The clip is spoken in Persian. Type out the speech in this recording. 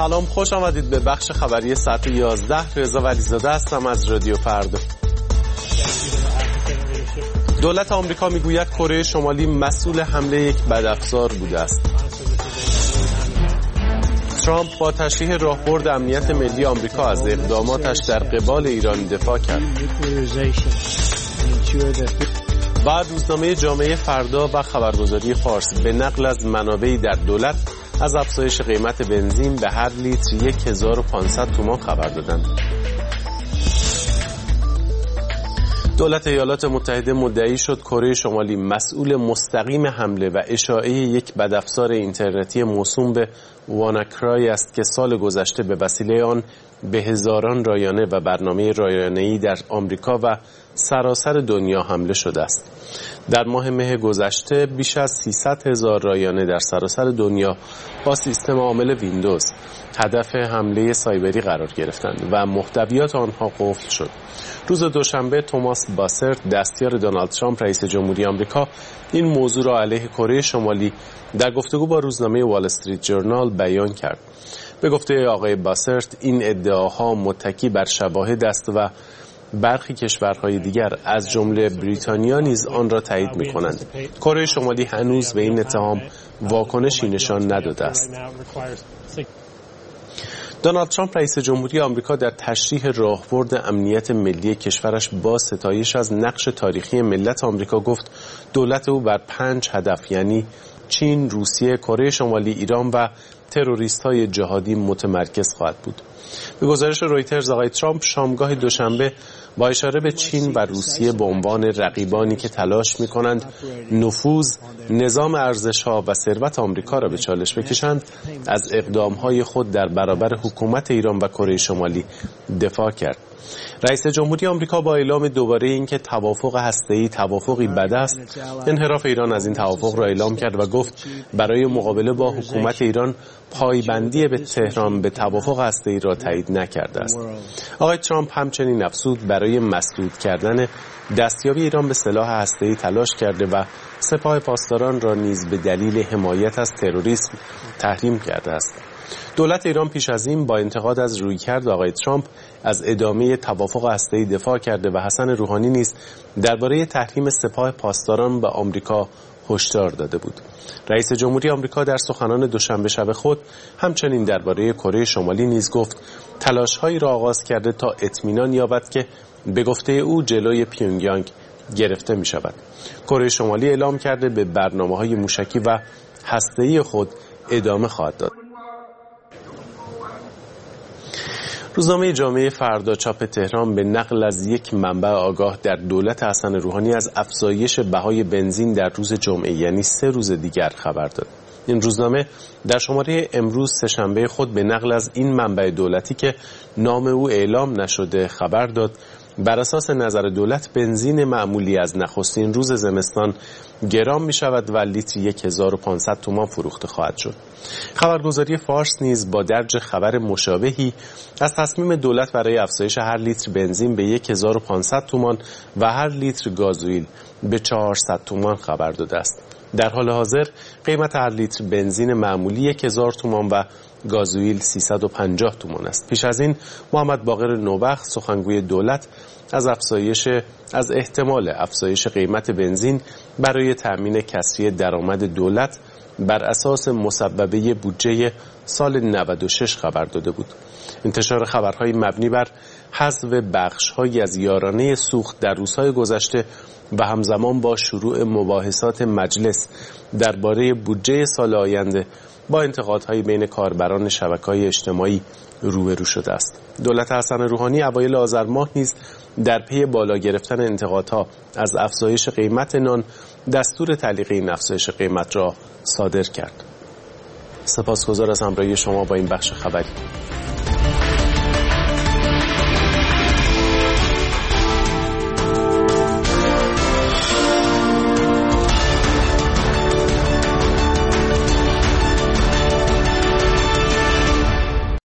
سلام، خوش آمدید به بخش خبری ساعت 11. رضا ولیزاده هستم از رادیو فردا. دولت آمریکا میگوید کره شمالی مسئول حمله یک بدافزار بوده است. ترامپ با تشریح راهبرد امنیت ملی آمریکا از اقداماتش در قبال ایران دفاع کرد. بعد روزنامه جامعه فردا و خبرگزاری فارس به نقل از منابعی در دولت از افزایش قیمت بنزین به هر لیتر 1500 تومان خبر دادند. دولت ایالات متحده مدعی شد کره شمالی مسئول مستقیم حمله و اشاعه یک بدافزار اینترنتی موسوم به واناکرای است که سال گذشته به وسیله آن به هزاران رایانه و برنامه رایانه‌ای در آمریکا و سراسر دنیا حمله شده است. در ماه مه گذشته بیش از 300,000 رایانه در سراسر دنیا با سیستم عامل ویندوز هدف حمله سایبری قرار گرفتند و محتویات آنها قفل شد. روز دوشنبه توماس باسرت، دستیار دونالد ترامپ رئیس جمهوری آمریکا، این موضوع را علیه کره شمالی در گفتگو با روزنامه وال استریت جورنال بیان کرد. به گفته آقای باسرت این ادعاها متکی بر شواهد است و برخی کشورهای دیگر از جمله بریتانیا نیز آن را تایید می‌کنند. کره شمالی هنوز به این اتهام واکنشی نشان نداده است. دونالد ترامپ رئیس جمهوری آمریکا در تشریح راهبرد امنیت ملی کشورش با ستایش از نقش تاریخی ملت آمریکا گفت دولت او بر 5 هدف یعنی چین، روسیه، کره شمالی، ایران و تروریست‌های جهادی متمرکز خواهد بود. به گزارش رویترز آقای ترامپ شامگاه دوشنبه با اشاره به چین و روسیه به عنوان رقیبانی که تلاش می‌کنند نفوذ، نظام ارزش‌ها و ثروت آمریکا را به چالش بکشند، از اقدام‌های خود در برابر حکومت ایران و کره شمالی دفاع کرد. رئیس جمهوری آمریکا با اعلام دوباره اینکه توافق هسته‌ای توافقی بد است، انحراف ایران از این توافق را اعلام کرد و گفت برای مقابله با حکومت ایران پایبندی به تهران به توافق هسته‌ای را تایید نکرده است. آقای ترامپ همچنین افزود برای مسدود کردن دستیابی ایران به سلاح هسته‌ای تلاش کرده و سپاه پاسداران را نیز به دلیل حمایت از تروریسم تحریم کرده است. دولت ایران پیش از این با انتقاد از رویکرد آقای ترامپ از ادامه توافق هسته‌ای دفاع کرده و حسن روحانی نیز درباره تحریم سپاه پاسداران به آمریکا هشدار داده بود. رئیس جمهوری آمریکا در سخنان دوشنبه شب خود همچنین درباره کره شمالی نیز گفت تلاش‌هایی را آغاز کرده تا اطمینان یابد که به گفته او جلوی پیونگیانگ گرفته می شود. کره شمالی اعلام کرده به برنامه‌های موشکی و هسته‌ای خود ادامه خواهد داد. روزنامه جامعه فردا چاپ تهران به نقل از یک منبع آگاه در دولت حسن روحانی از افزایش بهای بنزین در روز جمعه یعنی 3 روز دیگر خبر داد. این روزنامه در شماره امروز سه‌شنبه خود به نقل از این منبع دولتی که نام او اعلام نشده خبر داد بر اساس نظر دولت بنزین معمولی از نخستین روز زمستان گران می شود و لیتر 1500 تومان فروخته خواهد شد. خبرگزاری فارس نیز با درج خبر مشابهی از تصمیم دولت برای افزایش هر لیتر بنزین به 1500 تومان و هر لیتر گازوئیل به 400 تومان خبر داده است. در حال حاضر قیمت هر لیتر بنزین معمولی 1000 تومان و گازوئیل 350 تومان است. پیش از این محمد باقر نوبخت سخنگوی دولت از احتمال افزایش قیمت بنزین برای تأمین کسری درآمد دولت بر اساس مسببه بودجه سال 96 خبر داده بود. انتشار خبرهای مبنی بر حذف بخش‌هایی از یارانه سوخت در روزهای گذشته و همزمان با شروع مباحثات مجلس درباره بودجه سال آینده با انتقادهای بین کاربران شبکه‌های اجتماعی روبرو شده است. دولت حسن روحانی اوایل آذر ماه نیز در پی بالا گرفتن انتقادها از افزایش قیمت نان دستور تعلیق این افزایش قیمت را صادر کرد. سپاسگزار از همراهی شما با این بخش خبری.